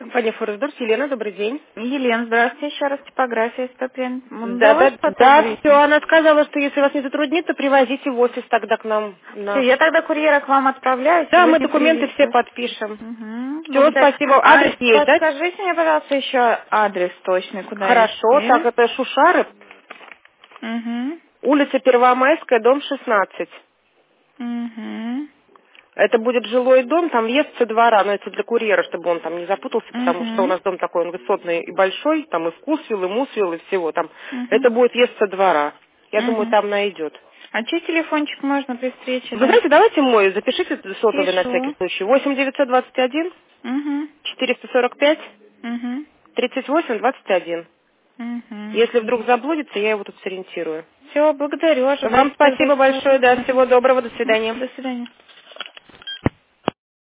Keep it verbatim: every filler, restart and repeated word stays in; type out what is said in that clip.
Компания Форесдорс. Елена, добрый день. Елена, здравствуйте, еще раз типография Стопен. Да, да, да, все, она сказала, что если вас не затруднит, то привозите в офис тогда к нам. На... Все, я тогда курьера к вам отправляю. Да, мы Сегодня документы привезу. все подпишем. Угу. Все, спасибо. Адрес А есть, да? подскажите мне, пожалуйста, еще адрес точный, куда Хорошо, так, идти. это Шушары, Угу. улица Первомайская, дом шестнадцать. Угу. Это будет жилой дом, там въезд со двора, но это для курьера, чтобы он там не запутался, потому что у Угу. нас дом такой, он высотный и большой, там и вкусвилл, и мусвилл, и всего там. Угу. Это будет въезд со двора. Я думаю, Угу. там найдет. А чей телефончик можно при встрече Вы дать? знаете, давайте мой, запишите сотовый на всякий Пишу. случай. восемь девятьсот двадцать один Угу. четыреста сорок пять Угу. тридцать восемь двадцать один. Угу. Если вдруг заблудится, я его тут сориентирую. Все, благодарю. Ожидайте Вам спасибо большое, да, звонка. всего доброго, до свидания. До свидания.